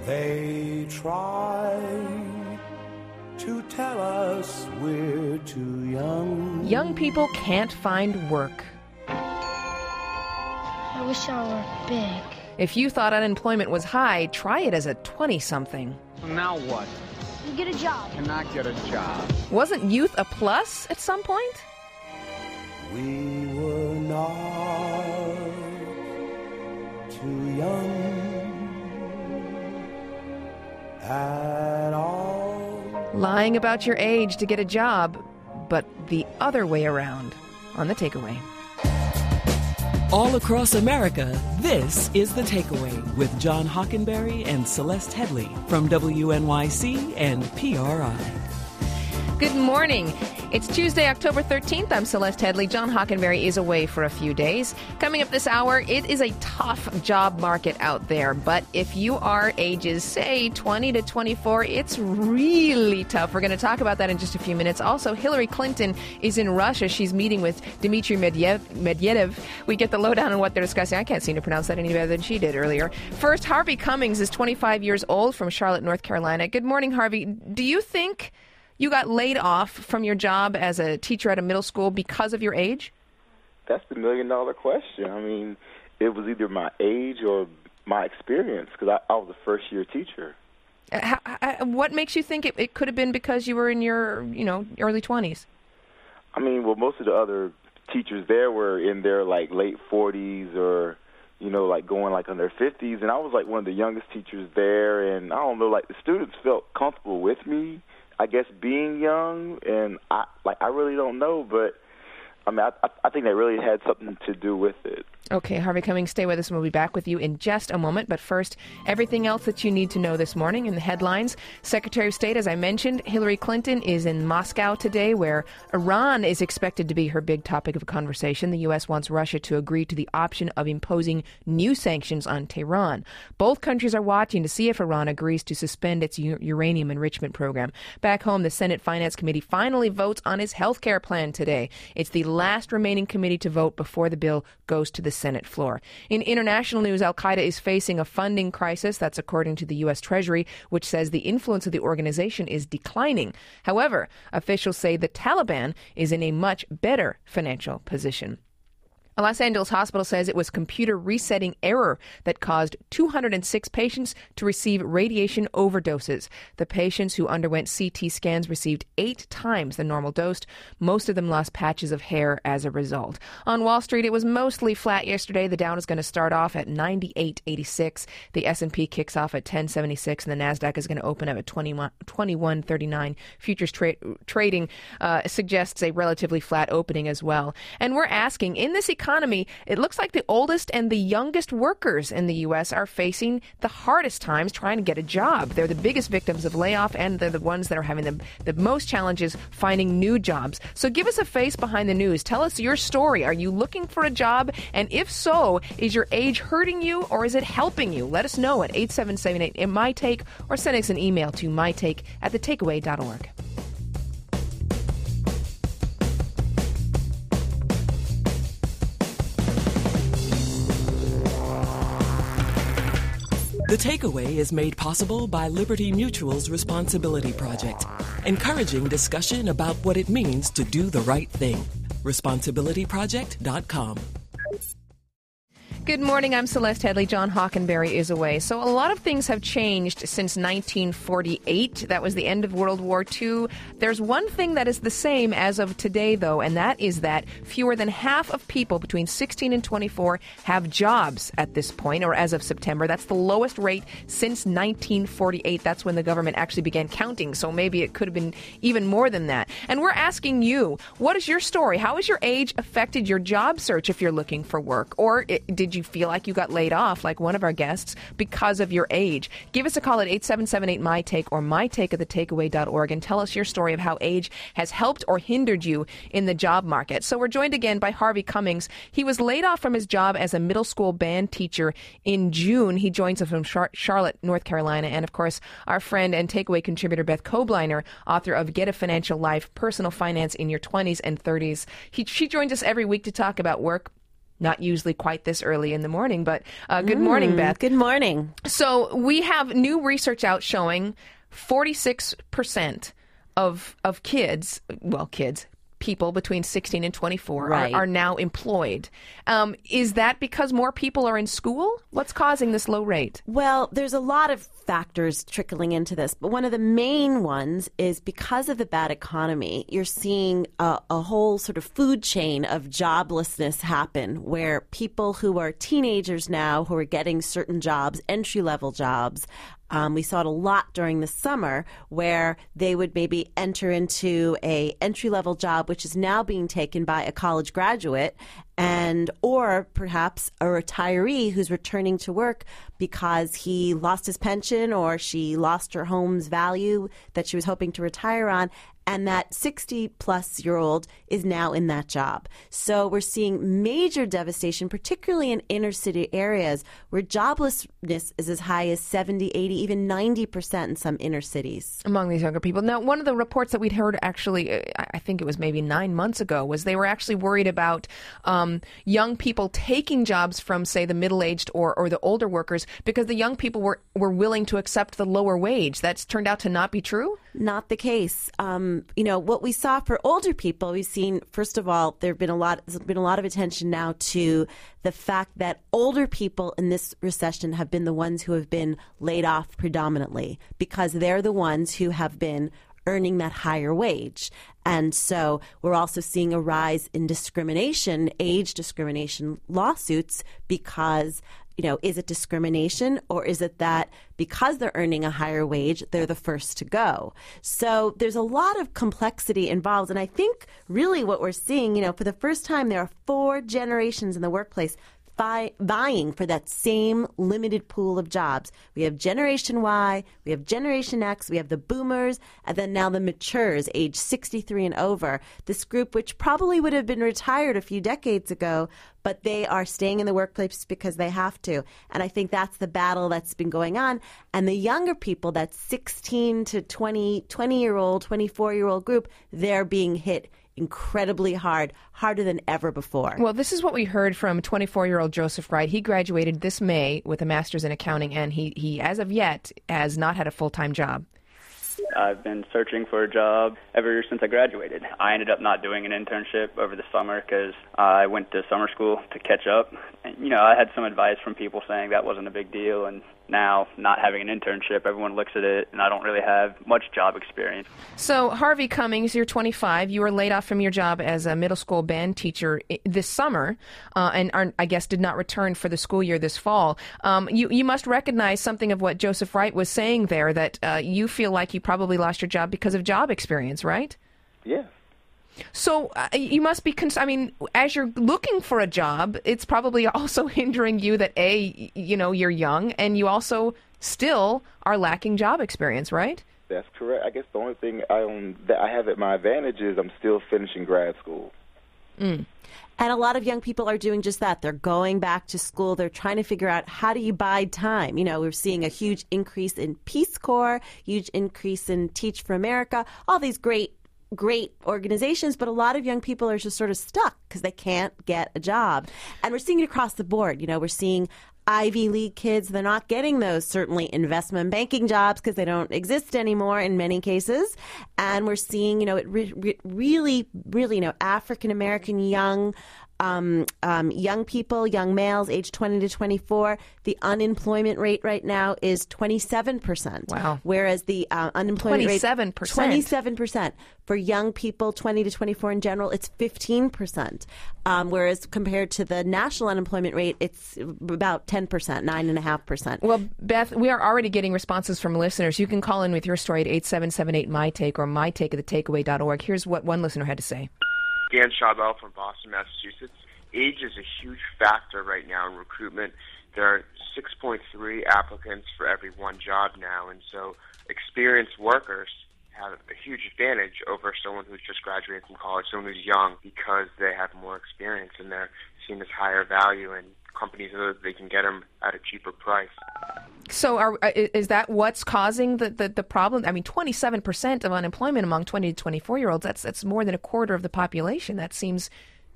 They try to tell us we're too young. Young people can't find work. I wish I were big. If you thought unemployment was high, try it as a 20-something. Now what? You get a job. Cannot get a job. Wasn't youth a plus at some point? We were not too young at all. Lying about your age to get a job, but the other way around on The Takeaway. All across America, this is The Takeaway with John Hockenberry and Celeste Headley from WNYC and PRI. Good morning. It's Tuesday, October 13th. I'm Celeste Headley. John Hockenberry is away for a few days. Coming up this hour, it is a tough job market out there. But if you are ages, say, 20 to 24, it's really tough. We're going to talk about that in just a few minutes. Also, Hillary Clinton is in Russia. She's meeting with Dmitry Medvedev. We get the lowdown on what they're discussing. I can't seem to pronounce that any better than she did earlier. First, Harvey Cummings is 25 years old from Charlotte, North Carolina. Good morning, Harvey. Do you think you got laid off from your job as a teacher at a middle school because of your age? That's the million-dollar question. I mean, it was either my age or my experience, because I was a first-year teacher. What makes you think it could have been because you were in your, early 20s? I mean, well, most of the other teachers there were in their, late 40s or, going, on their 50s. And I was, one of the youngest teachers there. And I don't know, the students felt comfortable with me, I guess, being young, and I really don't know, but I think that really had something to do with it. Okay, Harvey Cummings, stay with us and we'll be back with you in just a moment. But first, everything else that you need to know this morning in the headlines. Secretary of State, as I mentioned, Hillary Clinton is in Moscow today, where Iran is expected to be her big topic of conversation. The U.S. wants Russia to agree to the option of imposing new sanctions on Tehran. Both countries are watching to see if Iran agrees to suspend its uranium enrichment program. Back home, the Senate Finance Committee finally votes on its health care plan today. It's the last remaining committee to vote before the bill goes to the Senate floor. In international news, Al-Qaeda is facing a funding crisis. That's according to the U.S. Treasury, which says the influence of the organization is declining. However, officials say the Taliban is in a much better financial position. A Los Angeles hospital says it was computer resetting error that caused 206 patients to receive radiation overdoses. The patients who underwent CT scans received 8 times the normal dose. Most of them lost patches of hair as a result. On Wall Street, it was mostly flat yesterday. The Dow is going to start off at 98.86. The S&P kicks off at 10.76, and the Nasdaq is going to open up at 21.39. Futures trading suggests a relatively flat opening as well. And we're asking, in this economy, it looks like the oldest and the youngest workers in the U.S. are facing the hardest times trying to get a job. They're the biggest victims of layoff, and they're the ones that are having the most challenges finding new jobs. So give us a face behind the news. Tell us your story. Are you looking for a job? And if so, is your age hurting you or is it helping you? Let us know at 8778 in My Take, or send us an email to mytake@thetakeaway.org. The Takeaway is made possible by Liberty Mutual's Responsibility Project, encouraging discussion about what it means to do the right thing. ResponsibilityProject.com. Good morning. I'm Celeste Headley. John Hockenberry is away. So a lot of things have changed since 1948. That was the end of World War II. There's one thing that is the same as of today, though, and that is that fewer than half of people between 16 and 24 have jobs at this point, or as of September. That's the lowest rate since 1948. That's when the government actually began counting, so maybe it could have been even more than that. And we're asking you, what is your story? How has your age affected your job search if you're looking for work? Or did you feel like you got laid off, like one of our guests, because of your age? Give us a call at 8778-MY-TAKE or mytake@thetakeaway.org and tell us your story of how age has helped or hindered you in the job market. So we're joined again by Harvey Cummings. He was laid off from his job as a middle school band teacher in June. He joins us from Charlotte, North Carolina. And, of course, our friend and Takeaway contributor Beth Kobliner, author of Get a Financial Life, Personal Finance in Your 20s and 30s. She joins us every week to talk about work. Not usually quite this early in the morning, but good morning, Beth. Good morning. So we have new research out showing 46% of kids, people between 16 and 24 are now employed. Is that because more people are in school? What's causing this low rate? Well, there's a lot of factors trickling into this, but one of the main ones is because of the bad economy, you're seeing a whole sort of food chain of joblessness happen where people who are teenagers now who are getting certain jobs, entry-level jobs, we saw it a lot during the summer where they would maybe enter into a entry-level job which is now being taken by a college graduate or perhaps a retiree who's returning to work because he lost his pension or she lost her home's value that she was hoping to retire on. And that 60-plus-year-old is now in that job. So we're seeing major devastation, particularly in inner-city areas where joblessness is as high as 70, 80, even 90% in some inner cities. Among these younger people. Now, one of the reports that we'd heard actually, I think it was maybe 9 months ago, was they were actually worried about young people taking jobs from, say, the middle-aged or the older workers because the young people were willing to accept the lower wage. That's turned out to not be true? Not the case. What we saw for older people, we've seen, first of all, there's been a lot of attention now to the fact that older people in this recession have been the ones who have been laid off predominantly because they're the ones who have been earning that higher wage. And so we're also seeing a rise in discrimination, age discrimination lawsuits because is it discrimination or is it that because they're earning a higher wage, they're the first to go? So there's a lot of complexity involved. And I think really what we're seeing, for the first time, there are 4 generations in the workplace vying for that same limited pool of jobs. We have Generation Y, we have Generation X, we have the boomers, and then now the matures, age 63 and over. This group, which probably would have been retired a few decades ago, but they are staying in the workplace because they have to. And I think that's the battle that's been going on. And the younger people, that 16 to 20-year-old, 24-year-old group, they're being hit incredibly harder than ever before. Well, this is what we heard from 24-year-old Joseph Wright. He graduated this May with a master's in accounting, and he as of yet, has not had a full-time job. I've been searching for a job ever since I graduated. I ended up not doing an internship over the summer because I went to summer school to catch up. And, I had some advice from people saying that wasn't a big deal, and now not having an internship, everyone looks at it, and I don't really have much job experience. So, Harvey Cummings, you're 25. You were laid off from your job as a middle school band teacher this summer and I guess did not return for the school year this fall. You must recognize something of what Joseph Wright was saying there, that you feel like you probably lost your job because of job experience, right? Yeah. So you must be, as you're looking for a job, it's probably also hindering you that, A, you're young, and you also still are lacking job experience, right? That's correct. I guess the only thing that I have at my advantage is I'm still finishing grad school. Mm. And a lot of young people are doing just that. They're going back to school. They're trying to figure out how do you bide time. We're seeing a huge increase in Peace Corps, huge increase in Teach for America, all these great organizations, but a lot of young people are just sort of stuck because they can't get a job. And we're seeing it across the board. We're seeing Ivy League kids, they're not getting those certainly investment banking jobs because they don't exist anymore in many cases. And we're seeing, really, African-American young people, young males, age 20 to 24, the unemployment rate right now is 27%. Wow. Whereas the unemployment 27%. rate, 27%. For young people, 20 to 24 in general, it's 15%. Whereas compared to the national unemployment rate, it's about 10%, 9.5%. Well, Beth, we are already getting responses from listeners. You can call in with your story at 8778-MY-TAKE or mytakeofthetakeaway.org. Here's what one listener had to say. Dan Chabell from Boston, Massachusetts. Age is a huge factor right now in recruitment. There are 6.3 applicants for every one job now, and so experienced workers have a huge advantage over someone who's just graduated from college, someone who's young, because they have more experience and they're seen as higher value, and companies know that they can get them at a cheaper price. So is that what's causing the problem? 27% of unemployment among 20 to 24-year-olds, that's more than a quarter of the population. That seems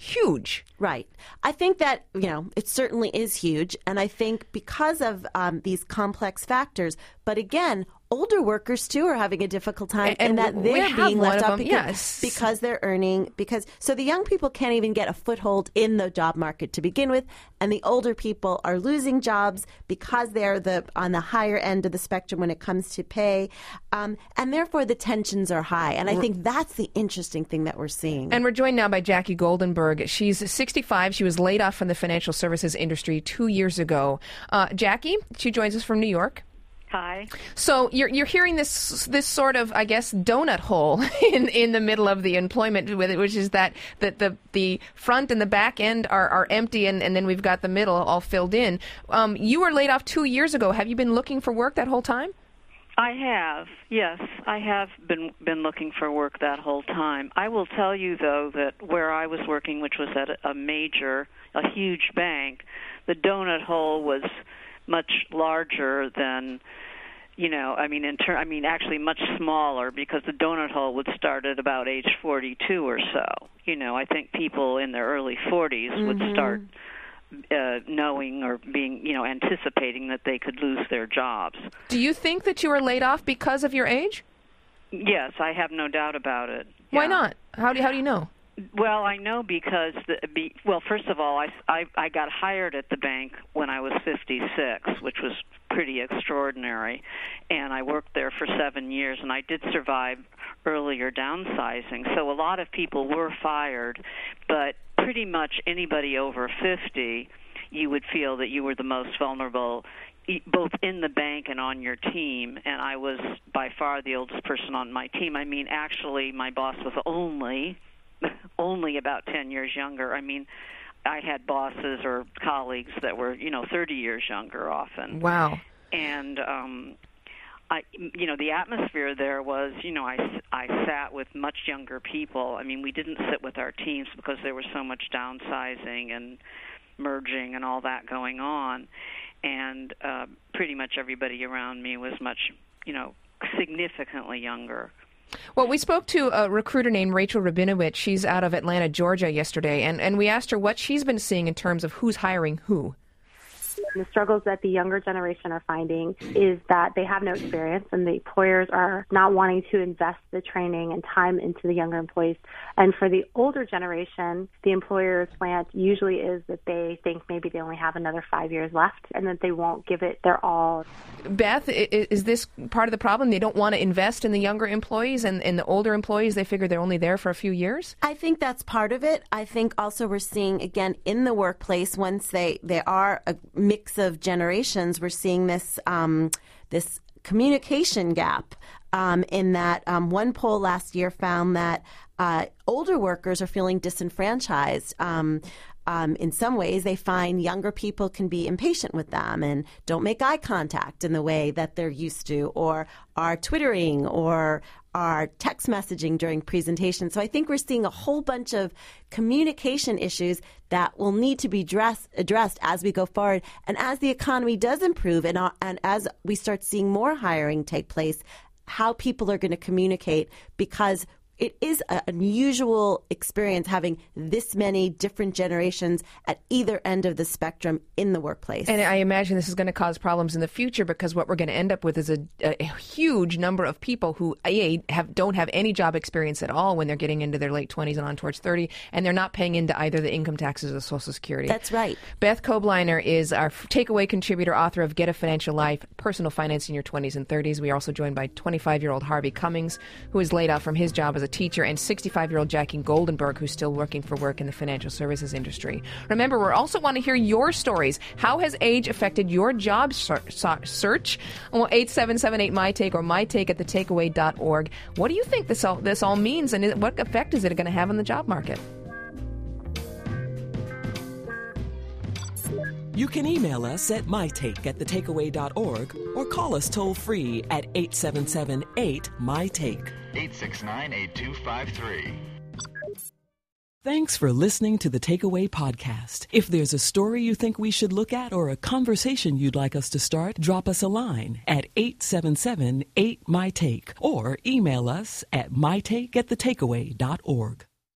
huge. Right. I think that, it certainly is huge. And I think because of these complex factors, but again, older workers, too, are having a difficult time and that they're being left out because they're earning. So the young people can't even get a foothold in the job market to begin with, and the older people are losing jobs because they're on the higher end of the spectrum when it comes to pay, and therefore the tensions are high. And I think that's the interesting thing that we're seeing. And we're joined now by Jackie Goldenberg. She's 65. She was laid off from the financial services industry 2 years ago. Jackie, she joins us from New York. Hi. So you're hearing this sort of, I guess, donut hole in the middle of the employment, which is that the front and the back end are empty, and then we've got the middle all filled in. You were laid off 2 years ago. Have you been looking for work that whole time? I have. Yes, I have been looking for work that whole time. I will tell you, though, that where I was working, which was at a huge bank, the donut hole was much larger than, actually much smaller, because the donut hole would start at about age 42 or so. I think people in their early 40s would start knowing or being, anticipating that they could lose their jobs. Do you think that you were laid off because of your age? Yes, I have no doubt about it. Why not? How do you know? Well, I know because, first of all, I got hired at the bank when I was 56, which was pretty extraordinary, and I worked there for 7 years, and I did survive earlier downsizing. So a lot of people were fired, but pretty much anybody over 50, you would feel that you were the most vulnerable, both in the bank and on your team, and I was by far the oldest person on my team. Actually, my boss was only about 10 years younger. I had bosses or colleagues that were, 30 years younger often. Wow. And, the atmosphere there was, I sat with much younger people. We didn't sit with our teams because there was so much downsizing and merging and all that going on. And pretty much everybody around me was much, significantly younger. Well, we spoke to a recruiter named Rachel Rabinowitz. She's out of Atlanta, Georgia, yesterday, and we asked her what she's been seeing in terms of who's hiring who. The struggles that the younger generation are finding is that they have no experience, and the employers are not wanting to invest the training and time into the younger employees. And for the older generation, the employer's slant usually is that they think maybe they only have another 5 years left and that they won't give it their all. Beth, is this part of the problem? They don't want to invest in the younger employees, and the older employees, they figure they're only there for a few years? I think that's part of it. I think also we're seeing, again, in the workplace, once they are a mix of generations, we're seeing this this communication gap in that one poll last year found that older workers are feeling disenfranchised. In some ways, they find younger people can be impatient with them and don't make eye contact in the way that they're used to, or are twittering or are text messaging during presentations. So I think we're seeing a whole bunch of communication issues that will need to be addressed as we go forward. And as the economy does improve and as we start seeing more hiring take place, how people are going to communicate, because it is an unusual experience having this many different generations at either end of the spectrum in the workplace. And I imagine this is going to cause problems in the future, because what we're going to end up with is a huge number of people who don't have any job experience at all when they're getting into their late 20s and on towards 30, and they're not paying into either the income taxes or the Social Security. That's right. Beth Kobliner is our takeaway contributor, author of Get a Financial Life, Personal Finance in Your 20s and 30s. We are also joined by 25-year-old Harvey Cummings, who is laid off from his job as a teacher, and 65-year-old Jackie Goldenberg, who's still looking for work in the financial services industry. Remember, we also want to hear your stories. How has age affected your job search? Well, 877-8MyTake or mytake@thetakeaway.org. What do you think this all means, and what effect is it going to have on the job market? You can email us at mytake@thetakeaway.org or call us toll-free at 877-8-MyTake. 869-8253. Thanks for listening to the Takeaway Podcast. If there's a story you think we should look at or a conversation you'd like us to start, drop us a line at 877-8-MyTake or email us at mytake@thetakeaway.org.